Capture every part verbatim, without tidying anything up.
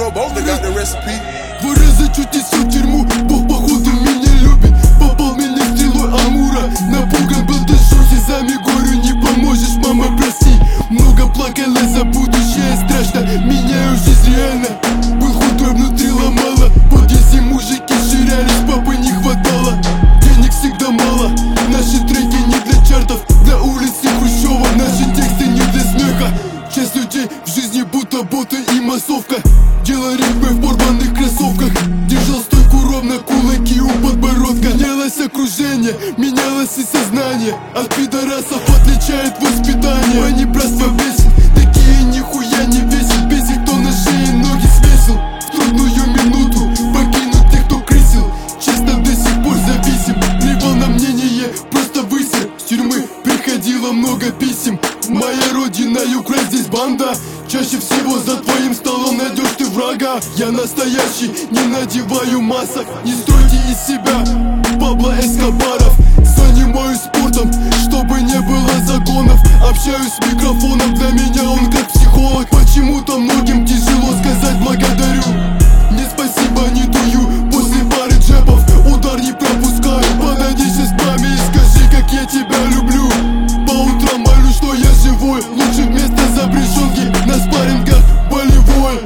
know both got the recipe. Два раза чуть не сел в тюрьму, Бог походу меня любит. Попал меня стрелой Амура, напуган был до жути. За горю не поможешь, мама, прости. Много плакала за будущее, страшно, меняю жизнь реально. Был худой, внутри ломало, подъезде мужики ширялись, папы не хватало. Денег всегда мало, наши треки не для чартов, для улицы Хрущева. Наши тексты не для смеха. Часть людей в жизни будто боты и массовка. Делал рифмы в порванных кроссовках, держал стойку ровно, кулаки у подбородка. Менялось окружение, менялось и сознание. От пидорасов отличает воспитание. Понебратство бесит, такие нихуя не весит. Бесит, кто на шее ноги свесил. В трудную минуту покинуть тех, кто крысил. Честно, до сих пор зависим. Плевал на мнение, просто высер. С тюрьмы приходило много писем. Моя родина, Юкрейн, здесь банда. Чаще всего за твоим столом найдешь ты врага. Я настоящий, не надеваю масок. Не стройте из себя Пабло Эскобаров. Занимаюсь спортом, чтобы не было загонов. Общаюсь с микрофоном, для меня он как психолог. Почему-то многим тяжело сказать благодарю. Не спасибо, не дую, после пары джебов удар не пропускаю. Подойди сейчас к маме и скажи, как я тебя люблю. По утрам молю, что я живой. Лучше вместо запрещенки на спаррингах болевой.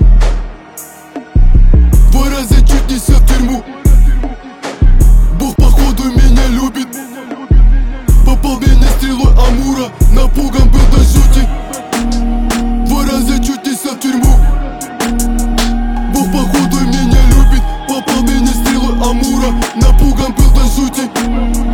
Два раза чуть не сел в тюрьму, Бог походу меня любит. Попал меня стрелой Амура, напуган был до жути. Два раза чуть не сел в тюрьму, Бог походу меня любит. Попал меня стрелой Амура, напуган был до жути.